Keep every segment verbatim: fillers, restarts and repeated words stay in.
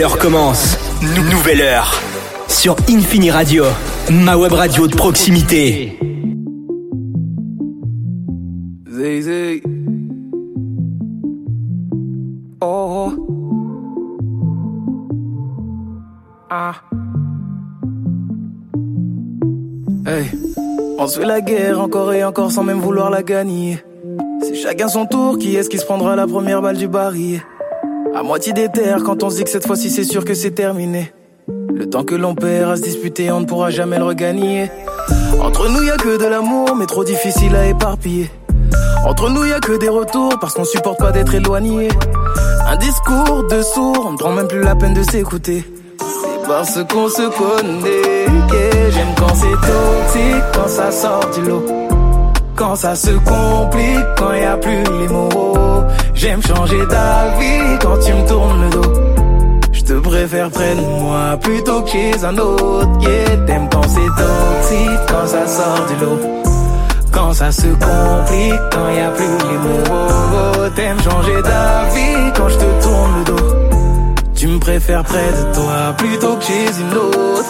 heure commence. Nouvelle heure. Sur Infini Radio, ma web radio de proximité. Zay, zay. Oh. Ah. Hey. On se fait la guerre encore et encore sans même vouloir la gagner. C'est chacun son tour, qui est-ce qui se prendra la première balle du baril? À moitié déterre quand on se dit que cette fois-ci c'est sûr que c'est terminé. Le temps que l'on perd à se disputer, on ne pourra jamais le regagner. Entre nous y'a que de l'amour, mais trop difficile à éparpiller. Entre nous y'a que des retours, parce qu'on supporte pas d'être éloigné. Un discours de sourd, on ne prend même plus la peine de s'écouter. C'est parce qu'on se connaît que j'aime quand c'est toxique, quand ça sort du lot. Quand ça se complique, quand y a plus les mots. J'aime changer d'avis quand tu me tournes le dos. Je te préfère près de moi plutôt que chez un autre. Yeah, t'aimes quand c'est toxique, quand ça sort du lot. Quand ça se complique, quand y a plus les mots. T'aimes changer d'avis quand je te tourne le dos. Tu me préfères près de toi plutôt que chez une autre.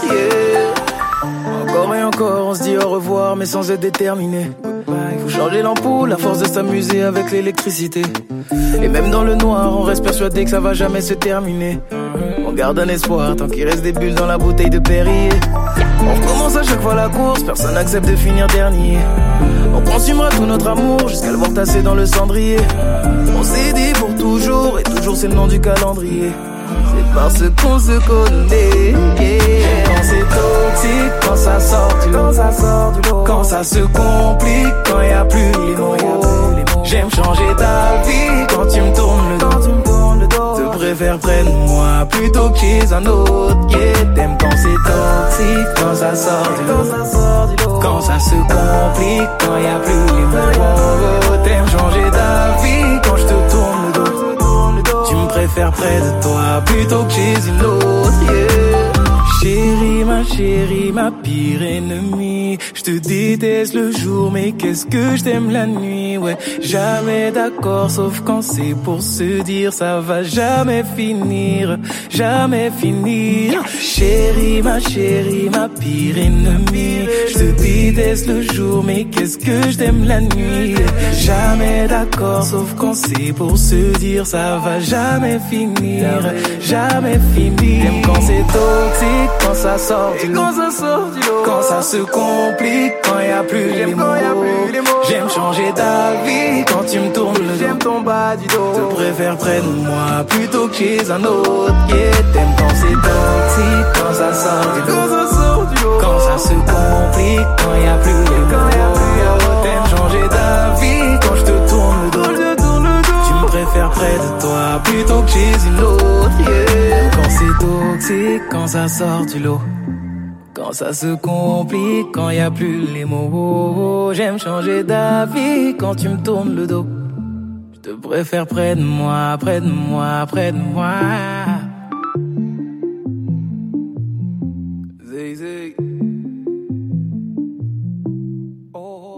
Yeah. Encore et encore, on se dit au revoir mais sans être déterminé. Il faut changer l'ampoule, à force de s'amuser avec l'électricité. Et même dans le noir, on reste persuadé que ça va jamais se terminer. On garde un espoir tant qu'il reste des bulles dans la bouteille de Perrier. On recommence à chaque fois la course, personne n'accepte de finir dernier. On consumera tout notre amour jusqu'à le voir tasser dans le cendrier. On s'est dit pour toujours, et toujours c'est le nom du calendrier. C'est parce qu'on se connaît, yeah. Quand c'est toxique, quand ça sort du lot, quand ça sort du lot. Quand ça se complique, quand y a plus les mots. J'aime changer d'avis quand tu me tournes le dos. Te préfère près de moi plutôt que chez un autre. Yeah, t'aimes quand c'est toxique, quand ça sort du lot. Quand ça se complique, quand y a plus les mots. T'aimes changer d'avis quand je te tourne le dos. Tu me préfères près de toi plutôt que chez une autre, yeah. Chérie, ma chérie, ma pire ennemie. Je te déteste le jour, mais qu'est-ce que je t'aime la nuit, ouais. Jamais d'accord, sauf quand c'est pour se dire ça va jamais finir, jamais finir. Chérie, ma chérie, ma pire ennemie. Je te déteste le jour, mais qu'est-ce que je t'aime la nuit. Jamais d'accord, sauf quand c'est pour se dire ça va jamais finir, jamais finir. T'aimes quand c'est toxique, quand ça sort du lot, quand ça sort du lot. Quand ça se complique, quand y a plus les mots. J'aime changer d'avis quand tu me tournes le dos. J'aime ton bas du dos. Te préfère près de moi plutôt que chez un autre. Yeah, t'aimes quand c'est toxique, quand ça sort du lot. Quand ça se complique, quand y a plus les mots. T'aimes changer d'avis quand je te tourne le dos. Tu me préfères près de toi plutôt que chez une autre. Yeah. Quand c'est toxique, quand ça sort du lot. Quand ça se complique, quand y a plus les mots. J'aime changer d'avis quand tu me tournes le dos. Je te préfère près de moi, près de moi, près de moi. Zay, zay. Oh.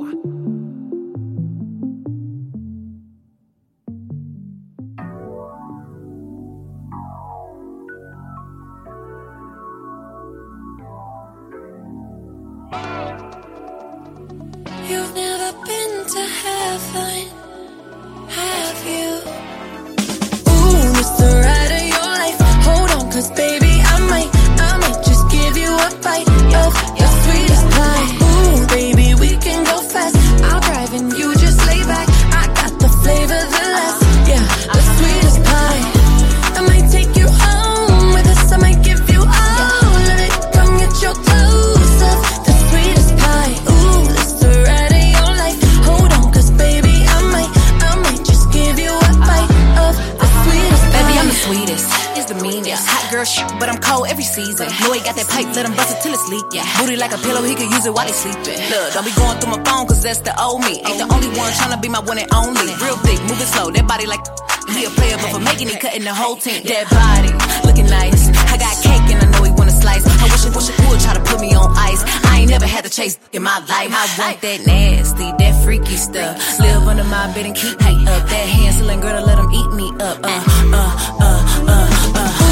You've never been to heaven, have you? Ooh, it's the ride of your life. Hold on, cause baby, I might, I might just give you a bite of your sweetest pie. Ooh, baby, we can go fast. I'll drive and you just lay back. I got the flavor, the last, yeah, the sweetest pie. I might take you home with us, I might give you all of it. Come get your clothes off, the sweetest pie. Ooh, it's the ride of your life. Hold on, cause baby, I might, I might just give you a bite of the sweetest pie. Baby, I'm the sweetest, it's the meanest. Hot girl shit, but I'm cold every season. Know he got that pipe, let him bust it till it's leak. Yeah. Booty like a pillow, he could use it while he sleeping. Look, don't be going through my phone, cause that's the old me. Ain't the only one tryna be my one and only. Real thick, moving slow, that body like he a player, but for making it, cutting the whole team. That body, looking nice. I got cake and I know he wanna slice. I wish I wish I could try to put me on ice. I ain't never had to chase in my life. I want that nasty, that freaky stuff. Live under my bed and keep me up. That Hansel and Gretel, let him eat me up. Uh, uh, uh, uh, uh. Ooh,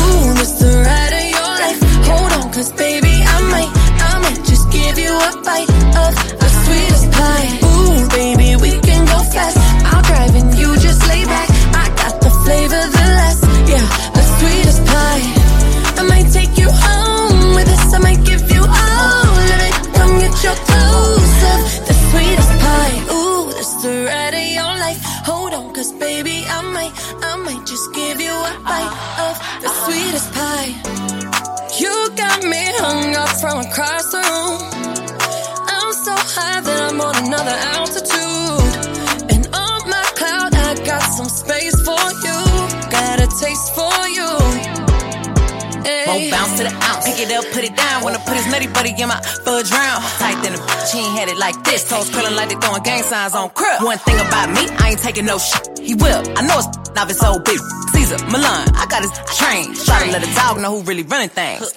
this the ride of your life? Hold on, cause baby, I might, I might just give you a bite of the sweetest pie. Ooh, baby, we can go fast. I'll drive and you just lay back. I got the flavor, the last, yeah, the sweetest pie. I might take you home with us, I might give you all of it. Come get your dose of the sweetest pie. Ooh, this the ride of your life. Hold on, cause baby, I might, I might just give you a bite of the sweetest pie. You got me hung up from across the room. I'm so high that I'm on another altitude. And on my cloud, I got some space for you. Got a taste for you. Won't bounce to the ounce. Pick it up, put it down. Wanna put his nutty buddy in my fudge round. Tight than a bitch, he ain't had it like this. Toes curling like they throwing gang signs on crib. One thing about me, I ain't taking no shit. He will. I know it's now it's old big. Caesar, Milan, I got his train. Try to let a dog know who really running things.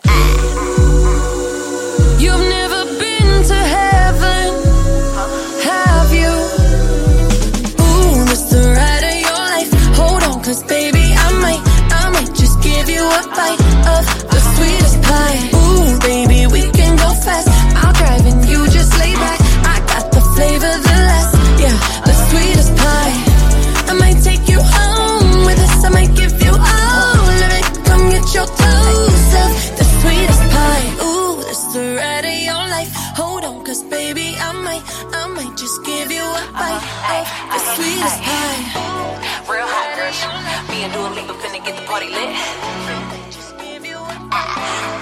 You've never been to heaven, have you? Ooh, this the ride of your life. Hold on, cause baby, I might, I might just give you a bite of the sweetest pie. Ooh, baby, we can go fast. I'll drive and you just lay back. I got the flavor, the last, yeah, the sweetest pie. I might take you home with us, I might give you all of it. Come get your dose of the sweetest pie. Ooh, this the ride of your life. Hold on, cause baby, I might, I might just give you a bite of the sweetest pie. Real hot girl, me and Dua Lipa finna get the party lit. Just give you a bite.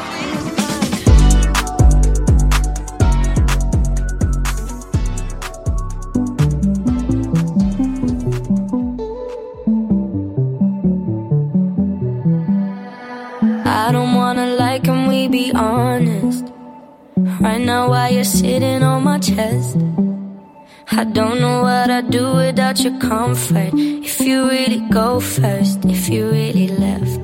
I don't wanna lie, can we be honest? Right now while you're sitting on my chest, I don't know what I'd do without your comfort. If you really go first, if you really left,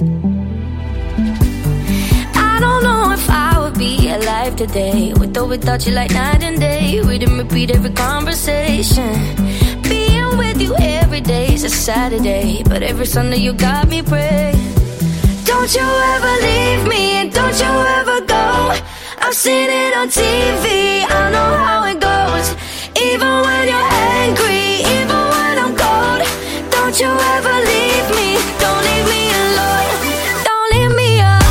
I don't know if I would be alive today, with or without you like night and day. We didn't repeat every conversation. Being with you every day is a Saturday, but every Sunday you got me praying. Don't you ever leave me, and don't you ever go. I've seen it on T V, I know how it goes. Even when you're angry, even when I'm cold. Don't you ever leave me, don't leave me alone. Don't leave me alone.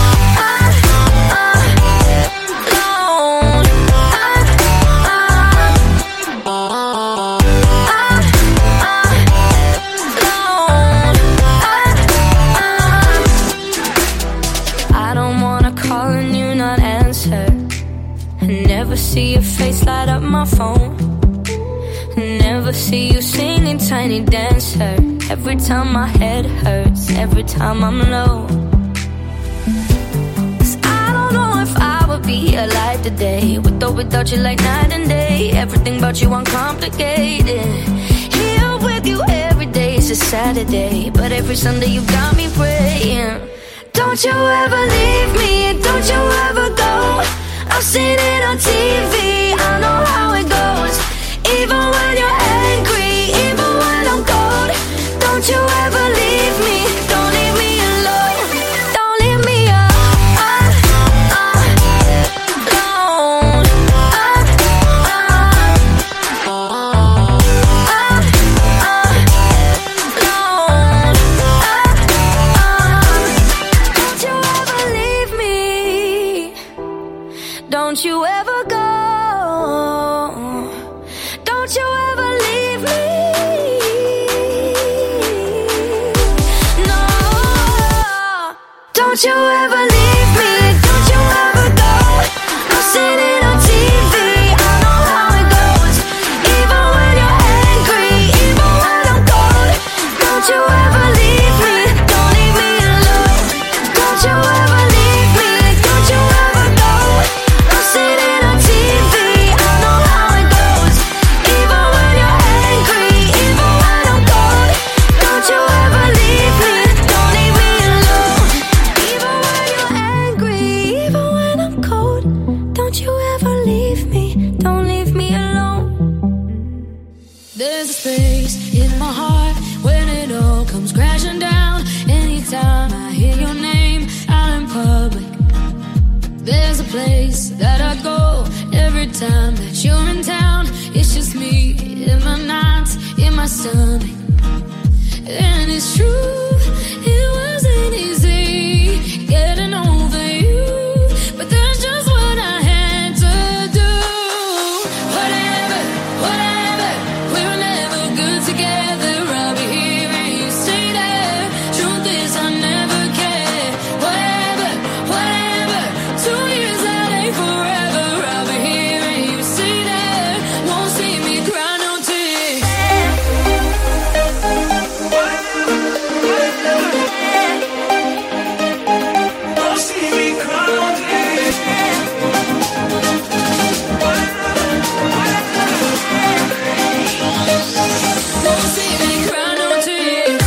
I don't wanna call and you not answer. Never see your face light up my phone. Never see you singing Tiny Dancer. Every time my head hurts, every time I'm low. 'Cause I don't know if I would be alive today, with or without you like night and day. Everything about you uncomplicated. Here with you every day is a Saturday, but every Sunday you got me praying. Don't you ever leave me, don't you ever go. I've seen it on T V, I know how it goes. Even when you're angry, even when I'm cold. Don't you ever leave me, don't leave me alone. Don't leave me alone. Don't you ever leave me, don't you ever go. Don't you ever leave me. No. Don't you ever leave me. Don't you ever go. I've seen it on T V, I know how it goes. Even when you're angry, even when I'm cold. Don't you ever leave me, don't leave me alone. Don't you ever leave me, don't you ever go. I've seen it on T V, I know how it goes. Even when you're angry, even when I'm cold. Don't you ever leave me, don't leave me alone. Even when you're angry, even when I'm cold. Don't you ever leave me, don't leave me alone. There's a space in my heart when it all comes crashing down. Anytime I hear your name, I place that I go. Every time that you're in town, it's just me in my nights, in my stomach. And it's true, it wasn't easy getting over you, but that's just what I had to do. Whatever, whatever, we were never good together. I'll be here and you stay there. Truth is I never cared. Whatever, whatever, two years that ain't forever. I'll be here and you stay there. Won't see me cry no tears. Won't see me cry no tears. Won't see me cry no tears.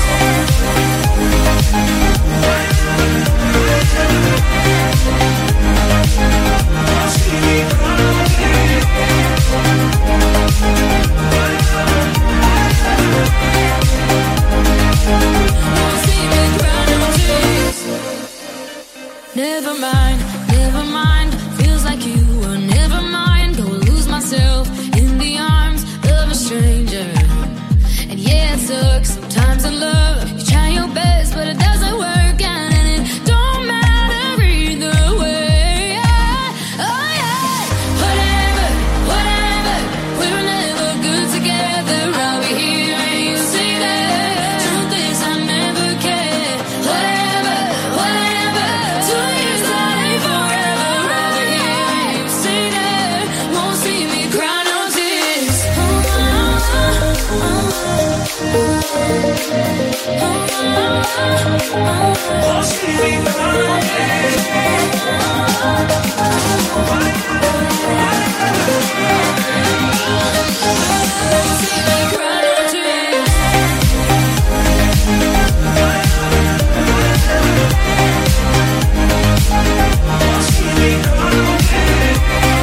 Never mind, never mind. Feels like you were never mind. Go lose myself in the arms of a stranger. And yeah, it sucks sometimes in love. You try your best, but it doesn't work out, and it don't matter either way. Yeah. Oh yeah. Whatever, whatever. We were never good together. I'll be here and you see that. Truth is I never cared. Whatever, whatever. Two years that ain't forever. I'll be here and you see that. Won't see me cry no tears. Oh, oh, oh, oh. Won't see me cry no tears. Won't see me cry no tears. Won't see me cry no tears.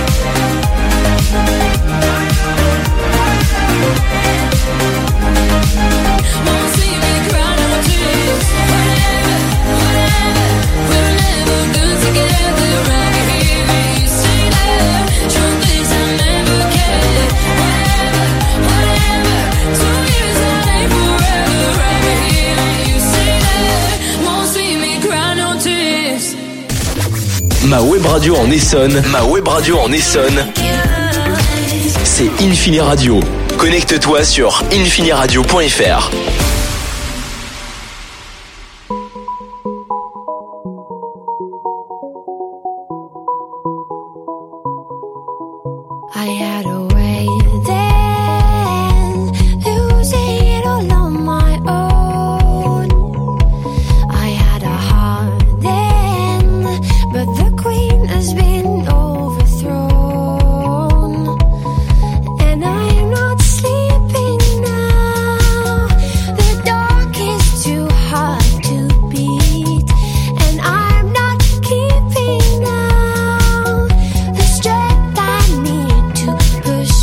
Won't see me cry no tears. Whatever, whatever. We were never good together. I'll be here and you say that. Truth is I never cared. Whatever, whatever. Two years that ain't forever. I'll be here and you say that. Won't see me cry no tears. Ma web radio en Essonne, ma web radio en Essonne, c'est Infini Radio. Connecte-toi sur infiniradio point f r. I had a way then, losing it all on my own. I had a heart then, but the queen has been overthrown. And I'm not sleeping now. The dark is too hard to beat, and I'm not keeping now the strength I need to push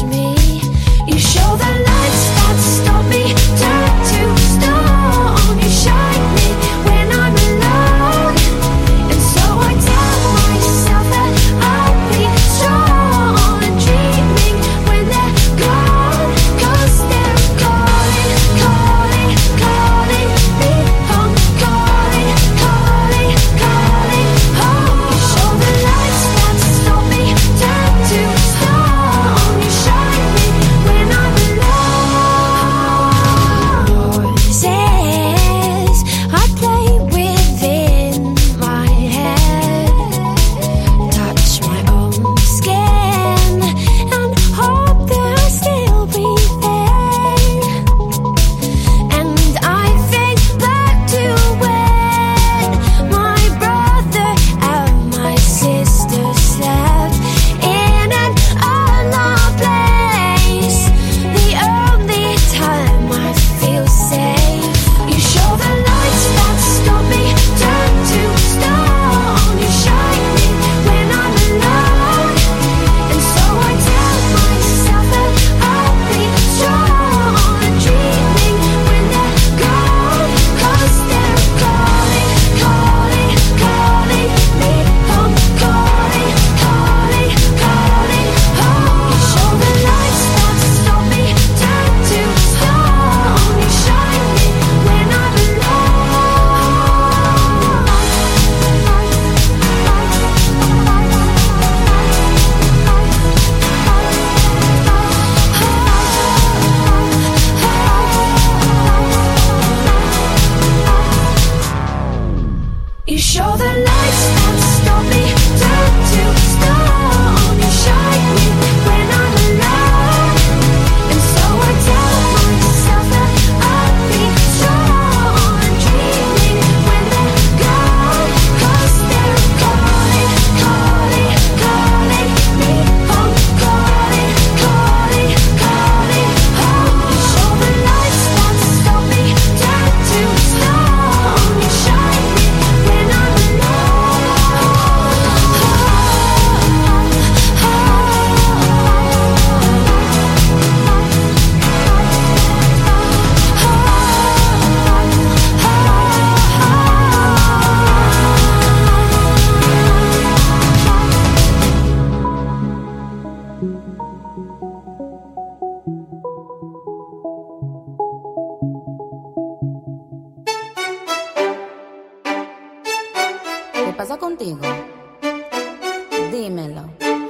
¿Qué pasa contigo? Dímelo.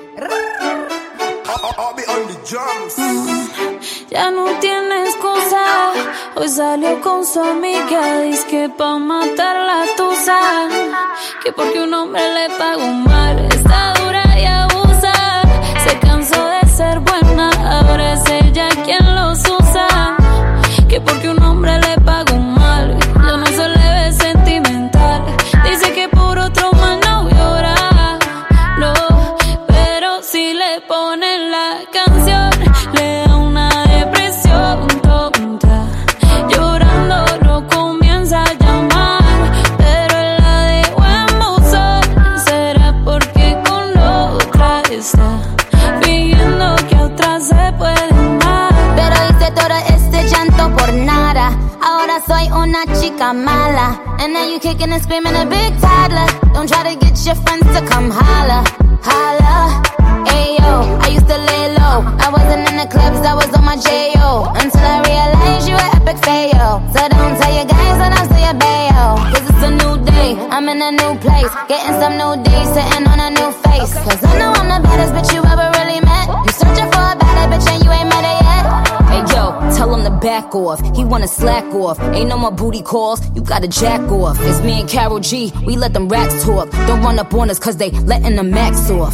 Mm, ya no tiene excusa. Hoy salió con su amiga. Dice que pa' matar la tusa. Que porque un hombre le pagó mal. Está dura y abusa. Se cansó de ser buena. Ahora es ella quien los usa. Que porque un hombre le pagó mal. Ya no se le ve sentimental. Dice que por otro mal no llora. No, pero si le ponen la canción, le da una depresión tonta. Llorando lo comienza a llamar, pero él la dejó en buzón. ¿Será porque con la otra está fingiendo que a otra se puede amar? Pero hice todo este llanto por nada. Ahora soy una chica mala. And now you kicking and screaming a big toddler. Don't try to get your friends to come holla, holla. Ayo, I used to lay low. I wasn't in the clubs, I was on my J O. Until I realized you were epic fail. So don't tell your guys and I'll say your bayo. Cause it's a new day, I'm in a new place. Getting some new days, sitting on a new face. Cause I know I'm the baddest bitch you ever really met. You searching for a better bitch and you ain't met her yet. Hey yo, tell him to back off. He wanna slack off. Ain't no more booty calls. You gotta jack off. It's me and Karol G. We let them rats talk. Don't run up on us cause they letting the max off.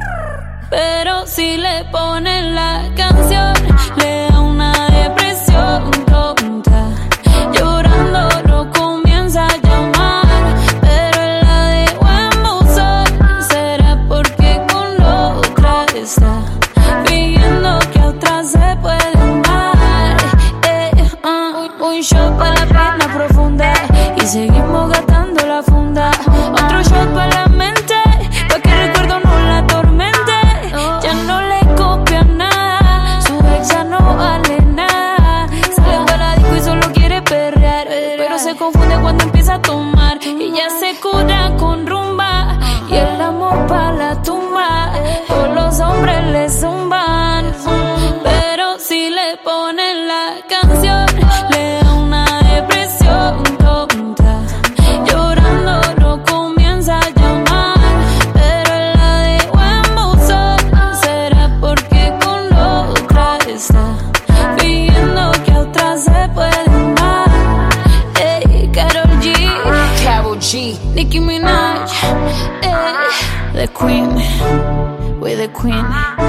Pero si le ponen la canción, le da una depresión tonta. Llorando lo comienza a llamar, pero él la dejó en buzón. ¿Será porque con la otra está fingiendo que a otra se puede amar? Eh, uh, un shot para la pena profunda y seguimos gastando la funda. Otro shot para la mente, pa' que el recuerdo no la atormente. Ya no le copia nada, su ex ya no vale nada. Sale para la disco y solo quiere perrear, pero se confunde cuando empieza a tomar. Y ya se cura con rumba y el amor pa' la tumba. Todos los hombres le zumban, pero si le ponen la canción, le da una depresión tonta. Llorando lo comienza a llamar, pero él la dejó en buzón. ¿Será porque con la otra está fingiendo que a otra se puede amar? Ey, Karol G, Karol G, Nicki Minaj, ey, the queen, we're the queen.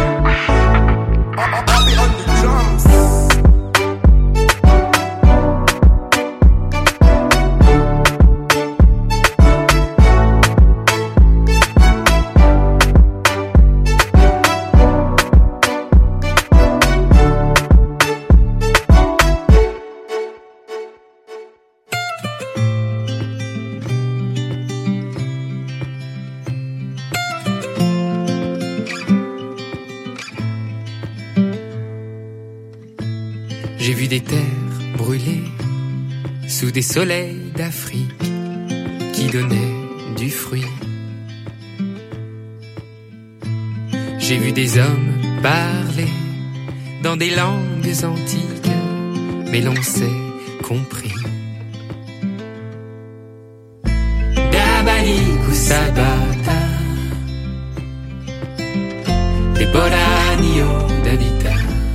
J'ai vu des terres brûlées sous des soleils d'Afrique qui donnaient du fruit. J'ai vu des hommes parler dans des langues antiques, mais l'on s'est compris. Dabali Kusabata, des Boranio d'Habita.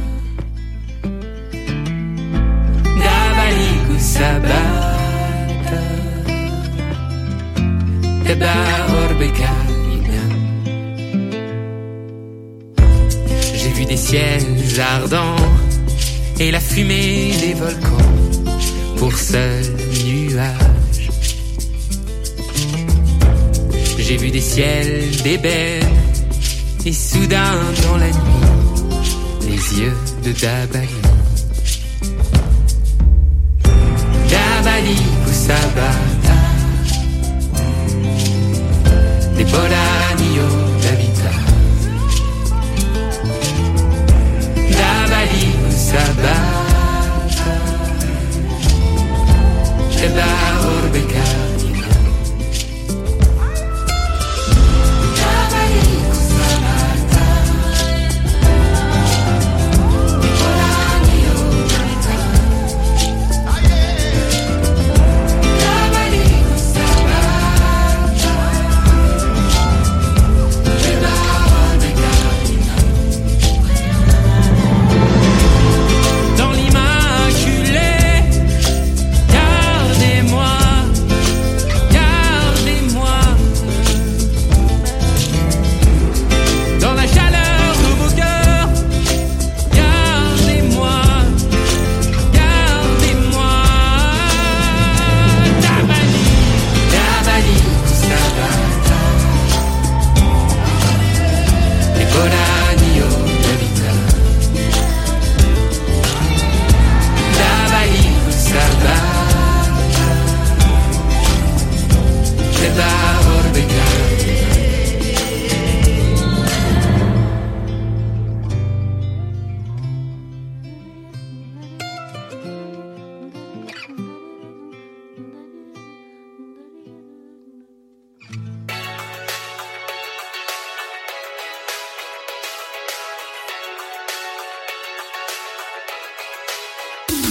Sabata Teba Orbeka. J'ai vu des ciels ardents et la fumée des volcans pour seul nuage. J'ai vu des ciels d'ébène et soudain dans la nuit les yeux de Dabali. Dabali Kusabata, des Boranio d'Habita. Dabali Kusabata, Teba Orbeka. Dabali Kusabata,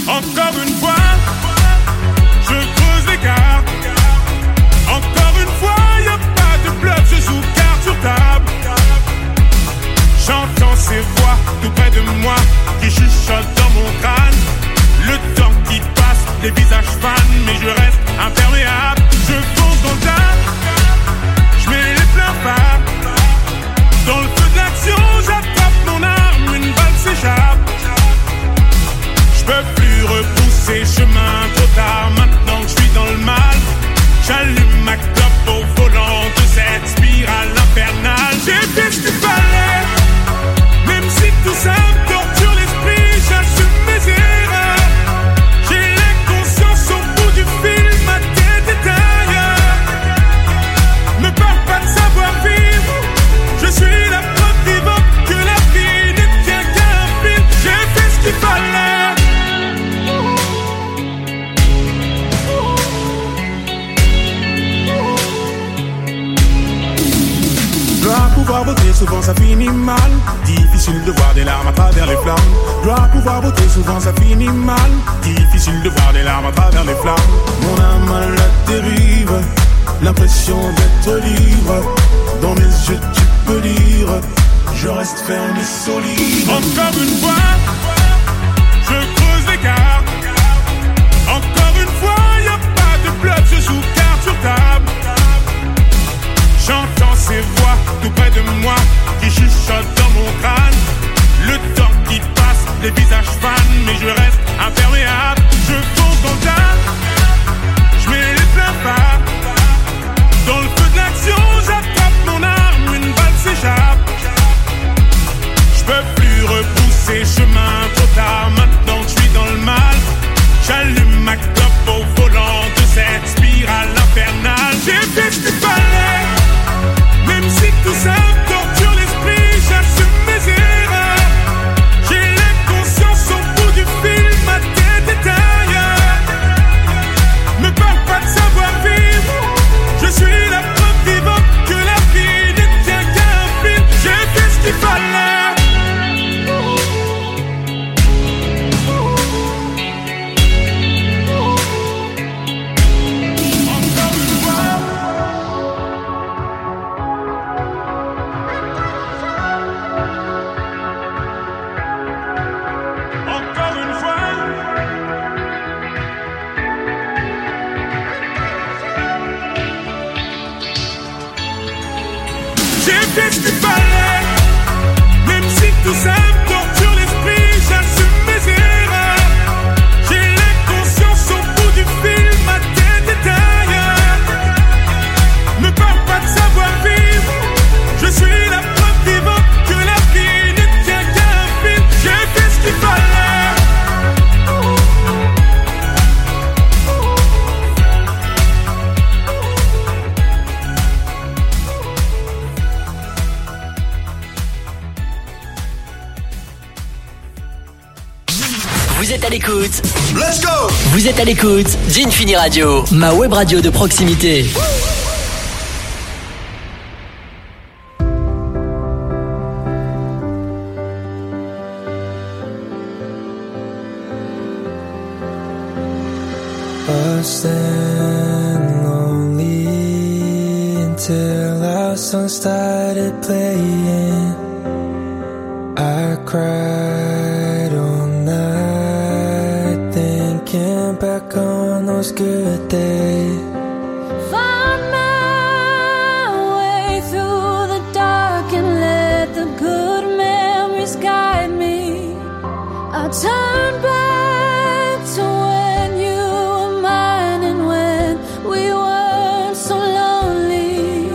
Encore une fois, je creuse l'écart. Encore une fois, y a pas de bluff, je joue carte sur table. J'entends ces voix tout près de moi qui chuchotent dans mon crâne. Le temps qui passe, les visages fans, mais je reste imperméable. Je fonce dans le tas, je mets les pleins phares. Dans le feu de l'action, j'attrape mon arme, une balle s'échappe. Je peux plus repousser chemin trop tard, maintenant que je suis dans le mal. J'allume ma clope au volant de cette spirale infernale. J'ai fait ce qu'il fallait, même si tout ça me torture l'esprit, j'assume mes erreurs. J'ai l'inconscience au bout du fil, ma tête est ailleurs. Me parle pas de savoir vivre, je suis la preuve vivante que la vie ne tient qu'à un fil. J'ai fait ce qu'il fallait. Dois pouvoir voter, souvent ça finit mal. Difficile de voir des larmes à travers les flammes. Dois pouvoir voter, souvent ça finit mal. Difficile de voir des larmes à travers les flammes. Mon âme à la dérive, l'impression d'être libre. Dans mes yeux tu peux lire, je reste ferme et solide. Encore une fois, je creuse l'écart. Encore une fois, y a pas de bluff, je joue carte sur table. J'entends ces voix tout près de moi qui chuchotent dans mon crâne. Le temps qui passe, les visages fans, mais je reste imperméable. Je fonce dans le tas, je mets les pleins phares. Dans le feu de l'action, j'attrape mon arme, une balle s'échappe. Je peux plus repousser chemin trop tard, maintenant que je suis dans le mal. J'allume ma clope au volant de cette spirale infernale. J'ai fait ce qu'il fallait, même si tout ça me torture l'esprit, j'assume mes erreurs. J'ai l'inconscience au bout du fil, ma tête est ailleurs. Me parle pas de savoir vivre, je suis la preuve vivante que la vie ne tient qu'à un fil. J'ai fait ce qu'il fallait. J'ai fait ce qu'il fallait, même si tout ça me torture l'esprit, j'assume mes erreurs. J'ai l'inconscience au bout du fil, ma tête est ailleurs. Me parle pas de savoir vivre, je suis la preuve vivante que la vie ne tient qu'à un fil. J'ai fait ce qu'il fallait. Vous êtes à l'écoute. Let's go. Vous êtes à l'écoute d'Infini Radio, ma web radio de proximité. Lost and lonely until our song started playing. I cried all night, thinking back on those good days. Find my way through the dark and let the good memories guide me. I turn back to when you were mine and when we weren't so lonely.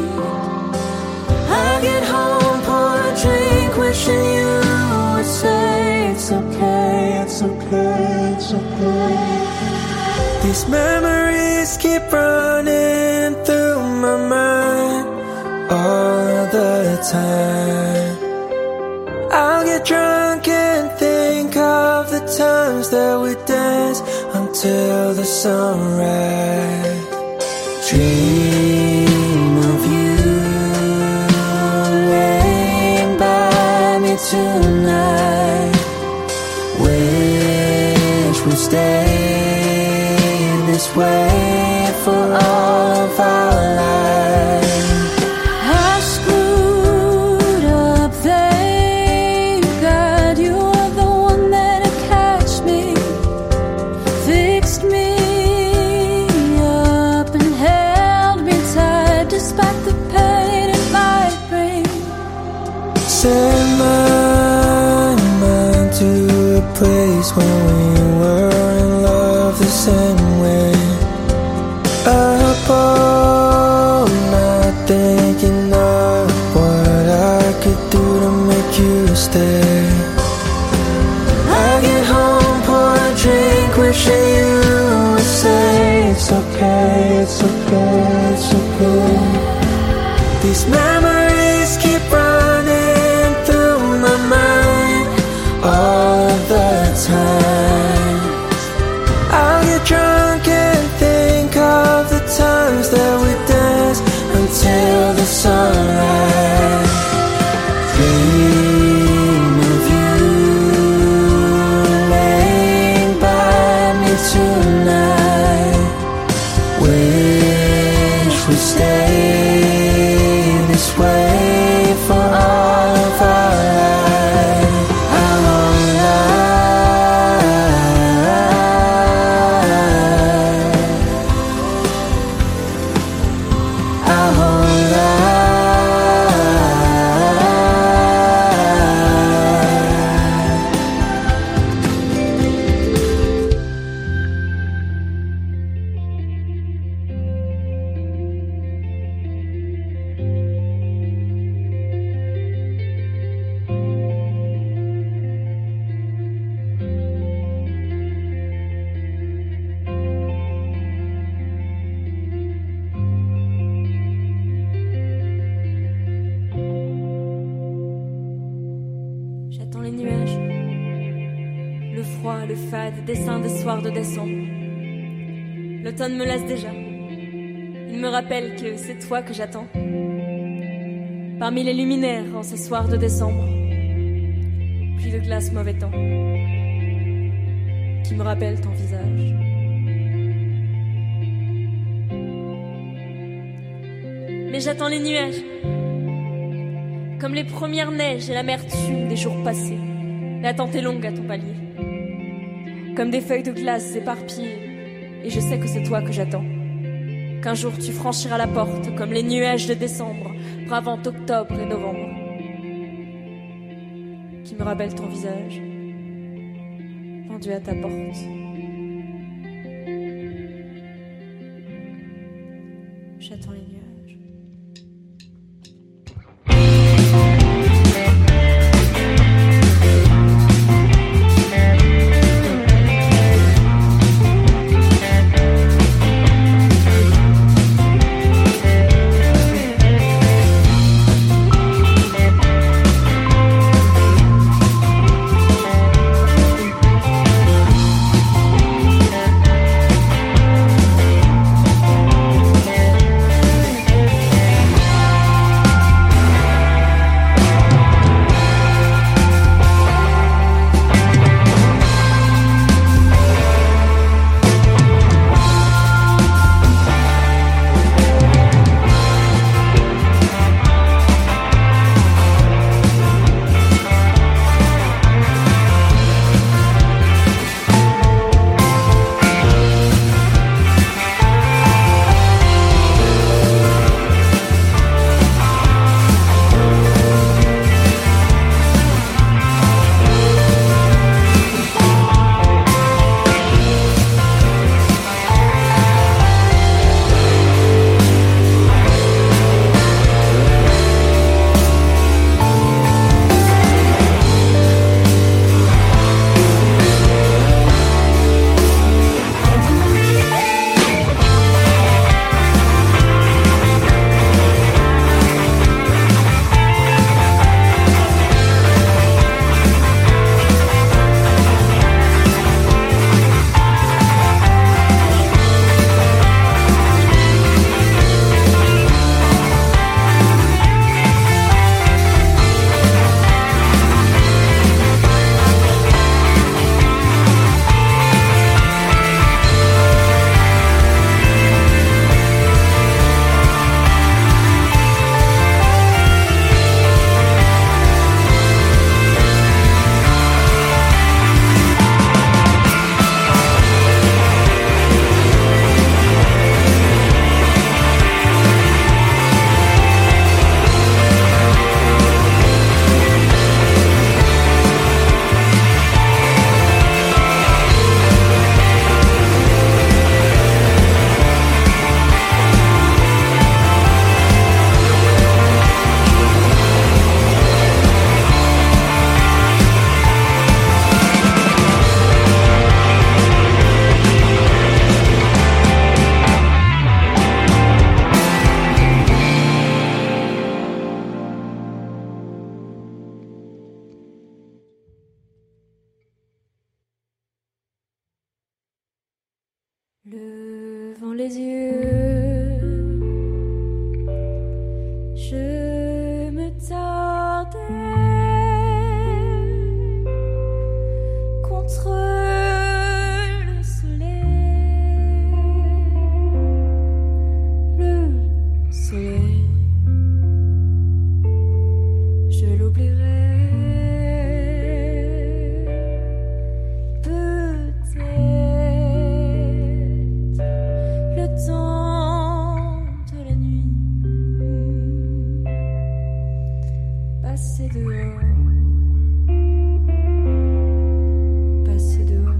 I get home, pour a drink, wishing you would say it's okay, it's okay, it's okay. These memories keep running through my mind all the time. I'll get drunk and think of the times that we danced until the sunrise. Dream of you laying by me tonight. Wish we we'll stay this way for all of our lives. I screwed up, thank God you're the one that catch me, fixed me up and held me tight despite the pain it might bring. Send my mind to a place when we were in love the same way. Up all night thinking of what I could do to make you stay. I get home, pour a drink, wishing you would say it's okay, it's okay, it's okay. These memories keep running through my mind all of the time. I'll get drunk and think of the times that we danced until the sunrise. Dream of you laying by me tonight. Wish we'd stay this way for all of our lives. Our whole life. Our whole life. J'attends les nuages, le froid, le fade, dessin des soirs de décembre. L'automne me lasse déjà. Il me rappelle que c'est toi que j'attends. Parmi les luminaires en ces soirs de décembre, pluie de glace, mauvais temps, qui me rappelle ton visage. Mais j'attends les nuages, comme les premières neiges et l'amertume des jours passés. L'attente est longue à ton palier, comme des feuilles de glace éparpillées. Et je sais que c'est toi que j'attends. Qu'un jour tu franchiras la porte, comme les nuages de décembre, bravant octobre et novembre, qui me rappellent ton visage, pendu à ta porte. J'attends les nuages. Levant les yeux, je me tordais contre le soleil, le soleil, je l'oublierai. Passer dehors, passer dehors.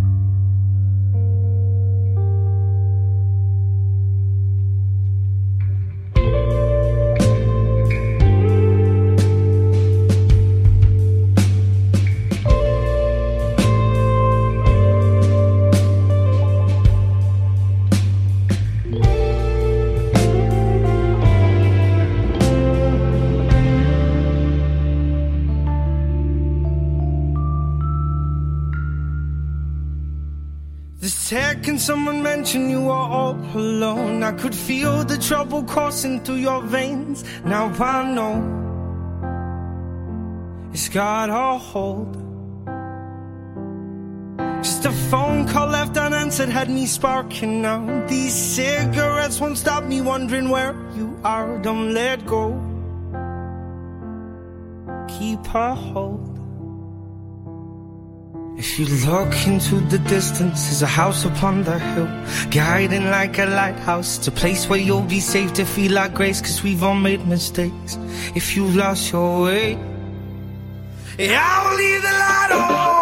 The second someone mentioned you were all alone, I could feel the trouble coursing through your veins. Now I know it's got a hold. Just a phone call left unanswered had me sparking now. These cigarettes won't stop me wondering where you are. Don't let go, keep a hold. If you look into the distance, there's a house upon the hill, guiding like a lighthouse. It's a place where you'll be safe to feel like grace, cause we've all made mistakes. If you've lost your way, yeah, I will leave the light on.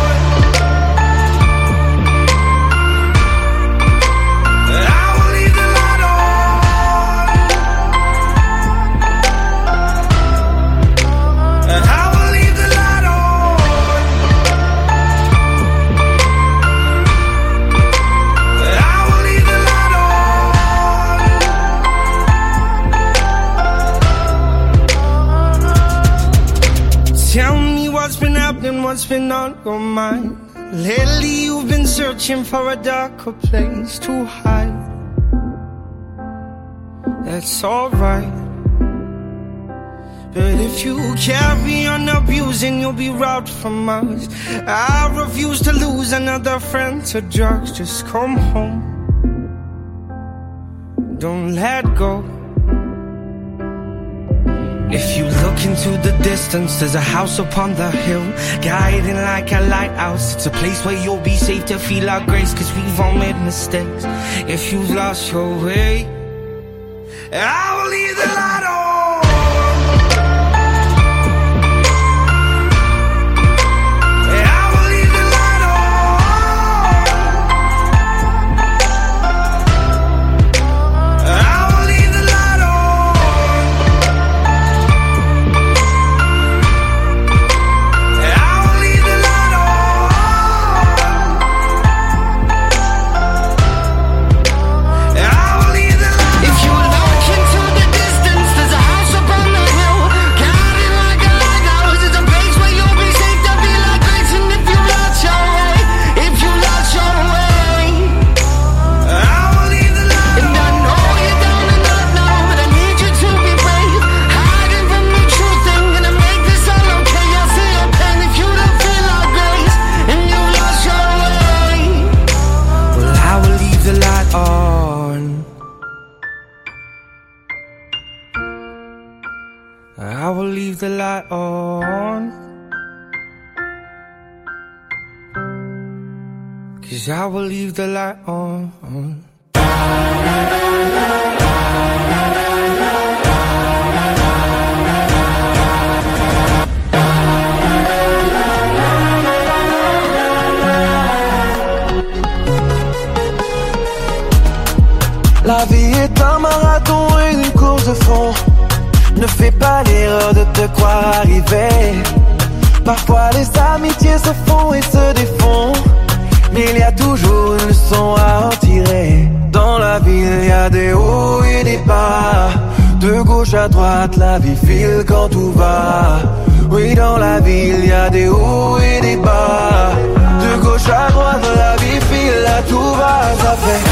What's been on your mind? Lately you've been searching for a darker place to hide. That's alright, but if you carry on abusing, you'll be robbed from us. I refuse to lose another friend to drugs. Just come home, don't let go. If you look into the distance, there's a house upon the hill, guiding like a lighthouse. It's a place where you'll be safe to feel our grace, cause we've all made mistakes. If you've lost your way, I will leave the light on. I will leave the light on, cause I will leave the light on. La vie est un marathon et une course de fond. Ne fais pas l'erreur de te croire arrivé. Parfois les amitiés se font et se défont, mais il y a toujours une leçon à en tirer. Dans la vie il y a des hauts et des bas, de gauche à droite la vie file quand tout va. Oui, dans la vie il y a des hauts et des bas, de gauche à droite la vie file, là tout va. Ça fait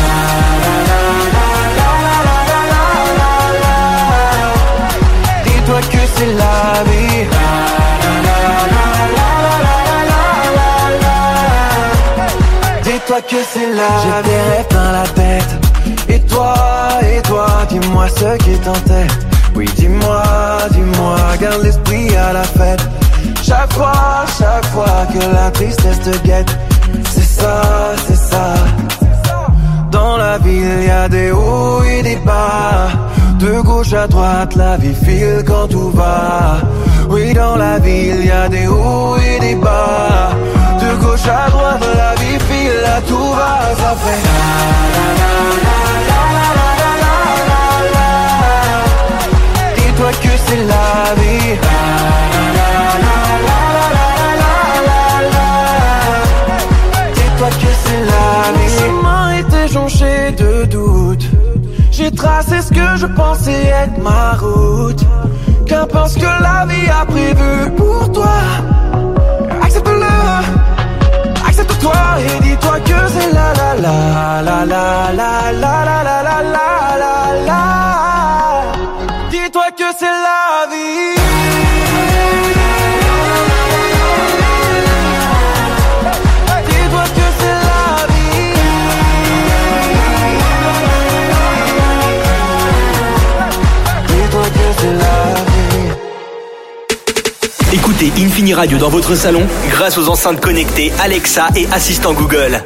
dis-toi que c'est là. J'ai des rêves dans la tête. Et toi, et toi, dis-moi ce qui tentait. Oui, dis-moi, dis-moi, garde l'esprit à la fête. Chaque fois, chaque fois que la tristesse te guette. C'est ça, c'est ça. Dans la ville, y a des hauts et des bas. De gauche à droite, la vie file quand tout va. Oui, dans la ville, y a des hauts et des bas. De gauche à droite, la vie file, là tout va. Ça fait la la la la la la la la la la. Dis-toi que c'est la vie. La la la la la la la la. Dis-toi que c'est la vie. Mon chemin était jonché de doutes. J'ai tracé ce que je pensais être ma route. Qu'importe ce que la vie a prévu pour toi. Accepte-le, accepte-toi et dis-toi que c'est la la la la la la la la la la la la la. Dis-toi que c'est la vie. Dis-toi que c'est la vie. Dis-toi que c'est la vie. Écoutez Infini Radio dans votre salon grâce aux enceintes connectées Alexa et assistant Google.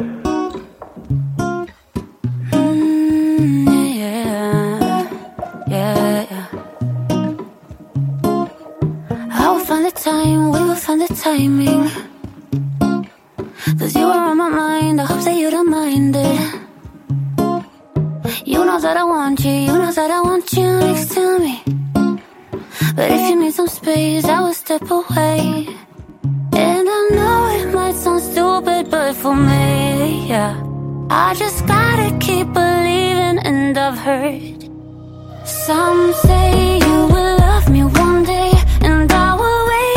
Time, we will find the timing. Cause you are on my mind, I hope that you don't mind it. You know that I want you, you know that I want you next to me. But if you need some space, I will step away. And I know it might sound stupid, but for me, yeah, I just gotta keep believing. And I've heard some say you will love me one day, and I will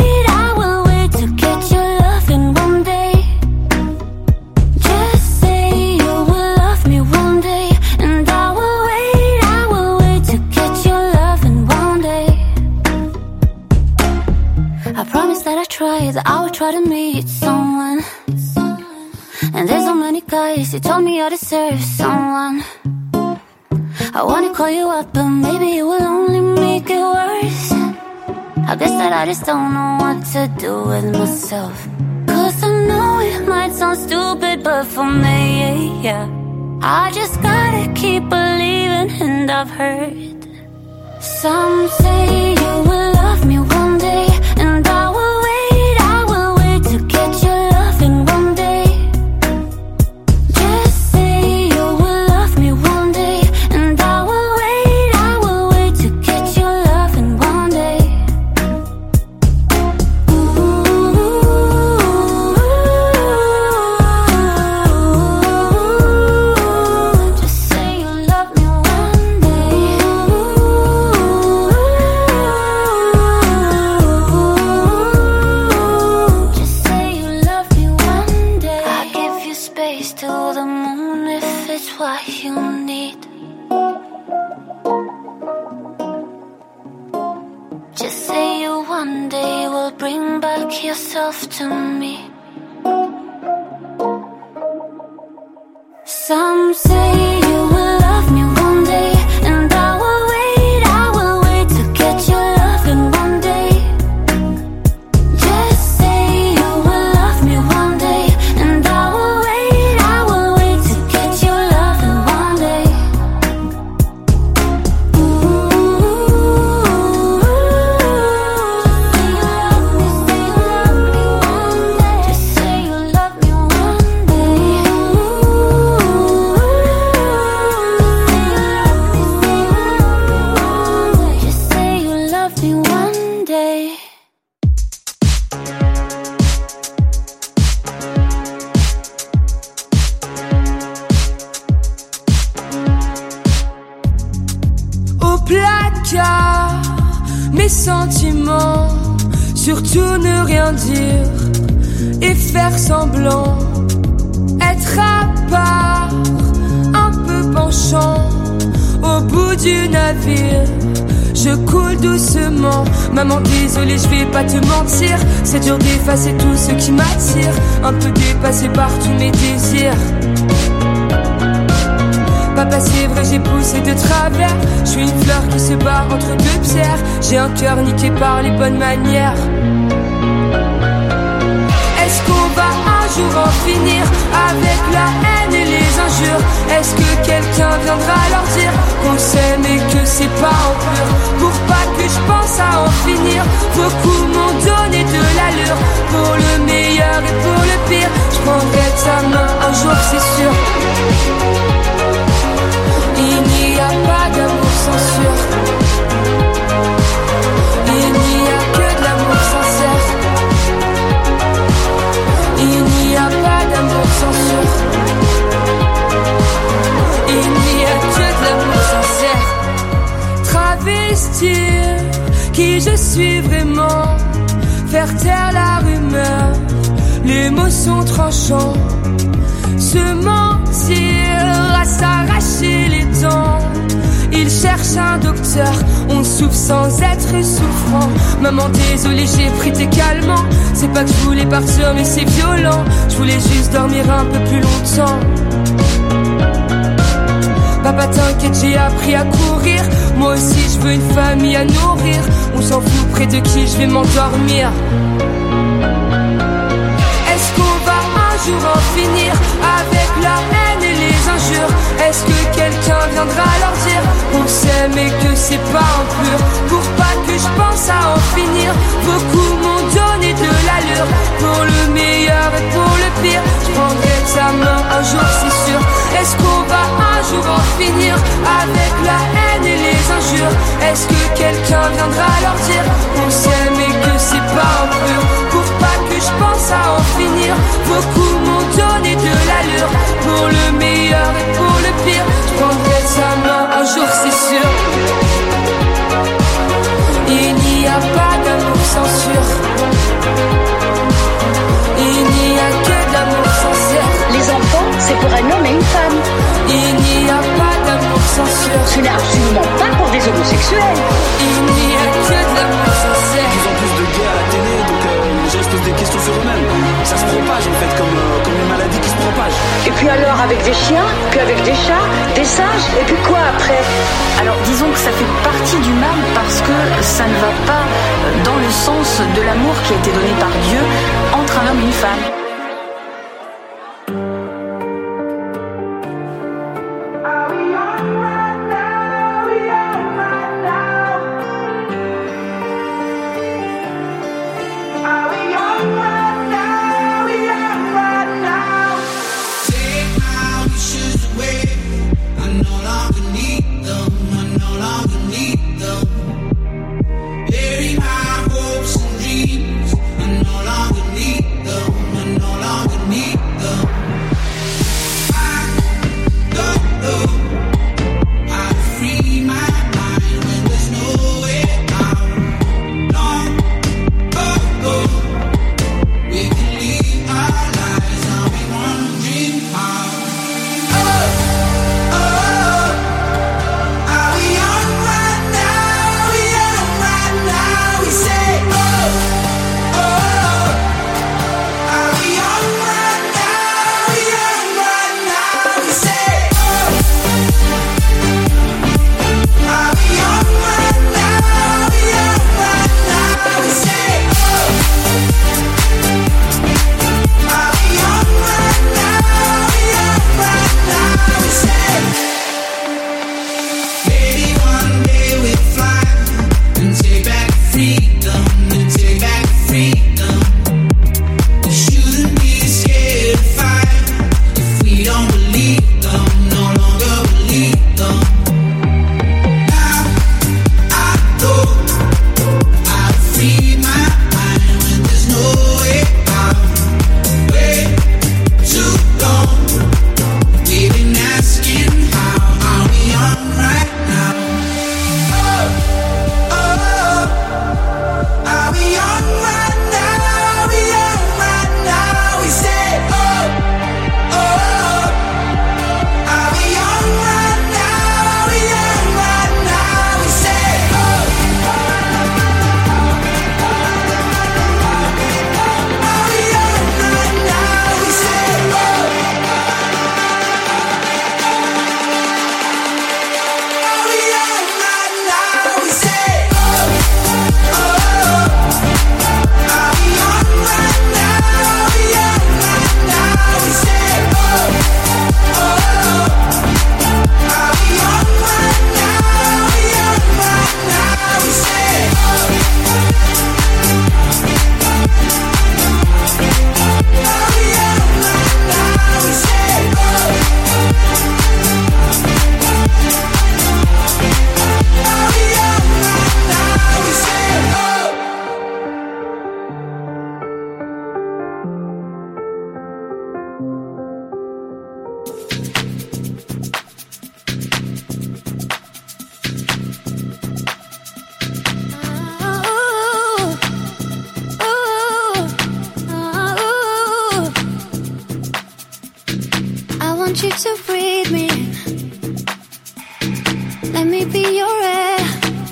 that I would try to meet someone. And there's so many guys who told me I deserve someone. I wanna call you up, but maybe it will only make it worse. I guess that I just don't know what to do with myself. Cause I know it might sound stupid, but for me, yeah, I just gotta keep believing. And I've heard some say you will love me one day, and I will to me. Some say you will love me one day, and I will wait, I will wait to get your love in one day. Just say you will love me one day, and I will wait, I will wait to get your love in one day. Mes sentiments, surtout ne rien dire et faire semblant, être à part, un peu penchant au bout du navire. je coule doucement. Maman désolée, je vais pas te mentir, c'est dur d'effacer tout ce qui m'attire, un peu dépassé par tous mes désirs. Papa c'est vrai j'ai poussé de travers, je suis une fleur qui se bat entre deux pierres, j'ai un cœur niqué par les bonnes manières. Est-ce qu'on va un jour en finir avec la haine et les injures? Est-ce que quelqu'un viendra leur dire qu'on s'aime et que c'est pas en pur? Pour pas que je pense à en finir, beaucoup m'ont donné de l'allure. Pour le meilleur et pour le pire, je prendrai ta main un jour c'est sûr. Il n'y a pas d'amour sans sûr. Il n'y a que de l'amour sincère. Il n'y a pas d'amour sans sûr. Il n'y a que de l'amour sincère. Travestir qui je suis vraiment, faire taire la rumeur, les mots sont tranchants. Se mentir à s'arracher les dents. Il cherche un docteur, on souffre sans être souffrant. Maman désolée j'ai pris tes calmants, c'est pas que je voulais partir mais c'est violent. Je voulais juste dormir un peu plus longtemps. Papa t'inquiète j'ai appris à courir, moi aussi je veux une famille à nourrir. On s'en fout près de qui je vais m'endormir. Est-ce qu'on va un jour en finir avec la haine et les injures? Est-ce que quelqu'un viendra leur dire qu'on s'aime et que c'est pas en pur? Pour pas que je pense à en finir, beaucoup m'ont donné de l'allure. Pour le meilleur et pour le pire, je prendrai ta main un jour c'est sûr. Est-ce qu'on va un jour en finir avec la haine et les injures? Est-ce que quelqu'un viendra leur dire qu'on s'aime et que c'est pas en pur? Pour pas que je pense à en finir, beaucoup m'ont donné de l'allure. Pour le meilleur et pour le pire, je prendrai sa main un jour c'est sûr. Il n'y a pas d'amour sans sûr. Il n'y a que de l'amour sincère. Les enfants, c'est pour un homme et une femme. Il n'y a pas d'amour sans sûr. Ce n'est absolument pas pour des homosexuels. Il n'y a que de l'amour sincère. Ils ont plus de gays à la télé, donc euh, les gens se posent des questions sur eux-mêmes. Ça se propage en fait, comme, euh, comme une maladie qui se propage. Et puis alors avec des chiens, puis avec des chats, des singes, et puis quoi après? Alors disons que ça fait partie du mal parce que ça ne va pas dans le sens de l'amour qui a été donné par Dieu entre un homme et une femme. Bury my hopes and dreams. I no longer need them. I no want you to breathe me in. Let me be your air.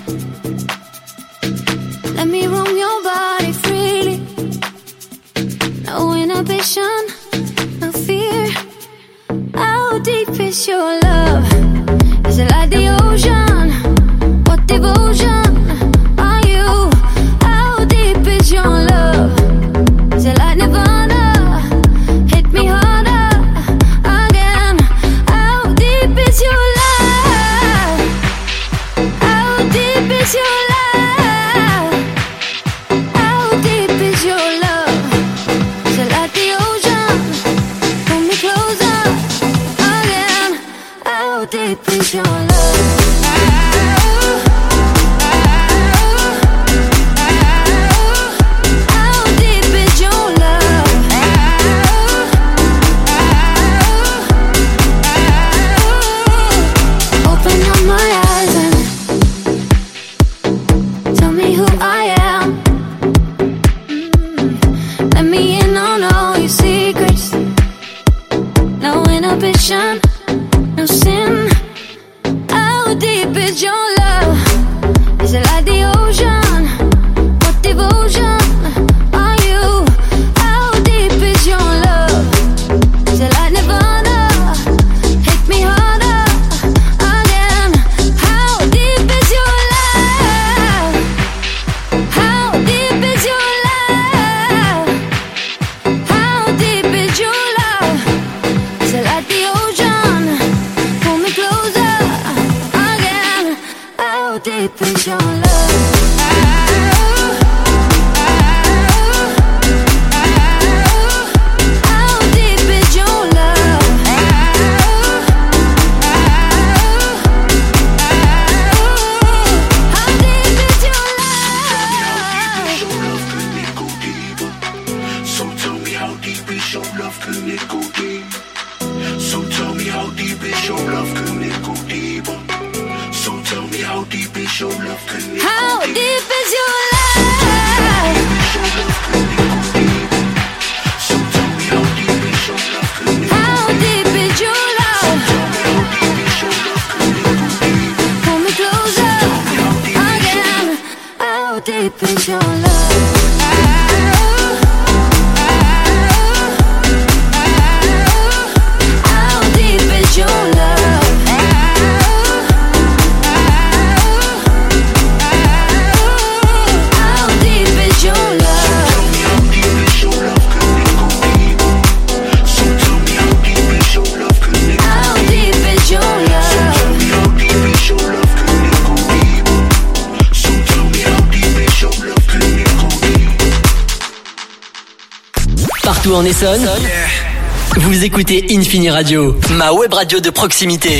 Let me roam your body freely. No inhibition, no fear. How deep is your love? Is it like the ocean? What devotion are you? How deep is your love? Is it like Nirvana? Hit me harder again. How deep is your love? How deep is your love? How deep is your love? Is it like the ocean? Pull me closer again. How deep is your love? No sin. How deep is your love? Is it like the ocean? What devotion are you? How deep is your love? Is it like Nirvana? Hit me harder again. How deep is your love? How deep is your love? How deep is your love? Is it like the ocean? Pull me closer again. How deep is your love? How deep is your love? How deep is your love? So tell me how deep is your love, can it go deep? So tell me how deep is your love, can it go deeper? So tell me how deep is your love, can it go deeper? How deep is your love? How deep is your love? Pull me closer again. How deep is your love? How deep is your love? How deep is your love? So tell me how deep is your love, can it go How deep is your love? Tell me how deep is your love, can it go deep? So tell me how deep is your love, can it go deep? Partout en Essonne, vous écoutez Infini Radio, ma web radio de proximité.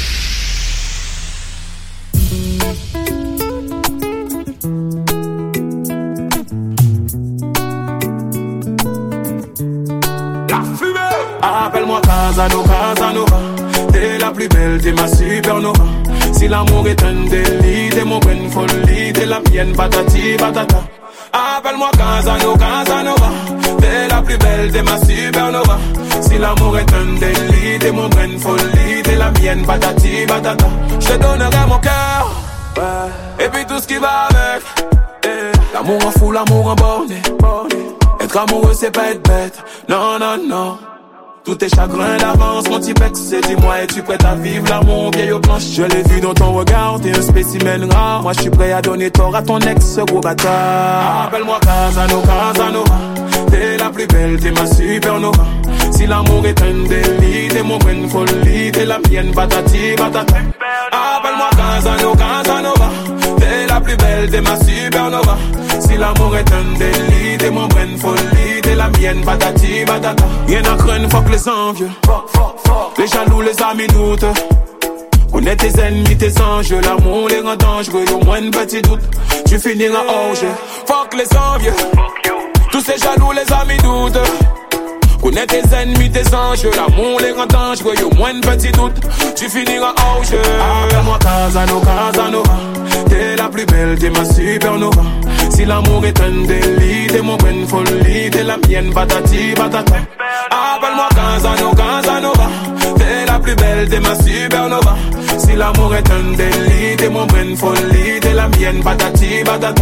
Appelle-moi Casanova, Casanova. T'es la plus belle, t'es ma supernova. Si l'amour est un délit, t'es mon bonne folie, t'es la mienne, patati patata. Appelle-moi Casanova, Casanova. T'es la plus belle, t'es ma supernova. Si l'amour est un délit, t'es mon bonne folie, t'es la mienne, patati patata. Je te donnerai mon cœur, ouais. Et puis tout ce qui va avec. Eh. L'amour en fou, l'amour en borné. Être amoureux, c'est pas être bête. Non, non, non. Tous tes chagrins d'avance, mon petit pex, dis-moi, es-tu prête à vivre l'amour vieille aux planches? Je l'ai vu dans ton regard, t'es un spécimen rare. Moi, je suis prêt à donner tort à ton ex, ce gros bâtard. Appelle-moi Casanova, Casanova. T'es la plus belle, t'es ma supernova. Si l'amour est un délit, t'es mon bonne folie, t'es la mienne, patati, patata. Appelle-moi Casanova, Casanova. T'es la plus belle, t'es ma supernova. Si l'amour est un délit, t'es mon bonne folie, t'es la mienne, patati, patata. Rien à craindre, fuck les envieux. Les jaloux, les amis doutent. Connais tes ennemis, tes enjeux. L'amour les rend dangereux, y'a au moins un petit doute. Tu finiras hors jeu. Fuck les envieux. Tous ces jaloux, les amis doutent. Connais tes ennemis, tes enjeux. L'amour les rend dangereux, y'a au moins un petit doute. Tu finiras hors jeu. Appelle-moi Casanova, Casanova. T'es la plus belle, t'es ma supernova. Si l'amour est un délit, t'es mon bonne folie, t'es la mienne, patati patata. Appelle-moi Casanova, Casanova. T'es plus belle, t'es ma supernova. Si l'amour est un délit, t'es mon brin folie, t'es la mienne, patati patata.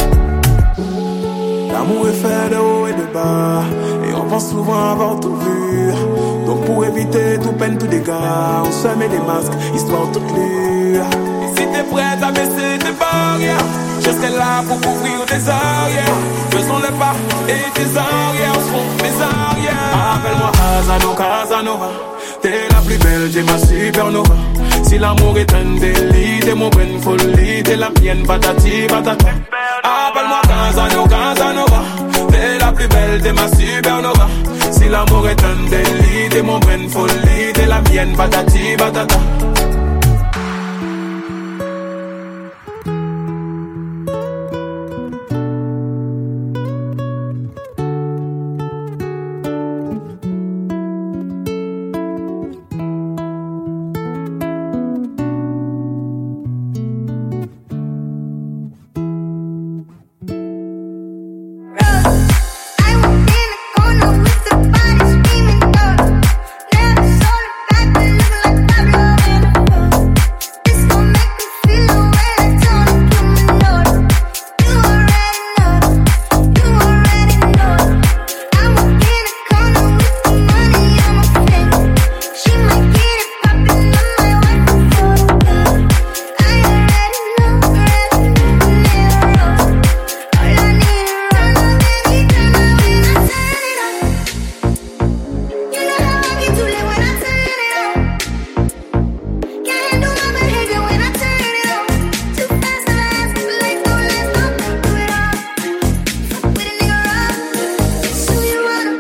L'amour est fait de haut et de bas, et on pense souvent avoir tout vu. Donc pour éviter tout peine, tout dégâts, on se met des masques, histoire toute lue. Et si t'es prête à baisser tes barrières, je serai là pour couvrir tes arrières. Faisons le pas et tes arrières seront mes arrières. Appelle-moi Casanova, Casanova, t'es la plus belle, t'es ma supernova. Si l'amour est un délit, t'es mon brin folie, t'es la mienne, patati patata. Appelle-moi Casanova, Casanova, t'es la plus belle, t'es ma supernova. Si l'amour est un délit, t'es mon brin folie, t'es la mienne, patati patata.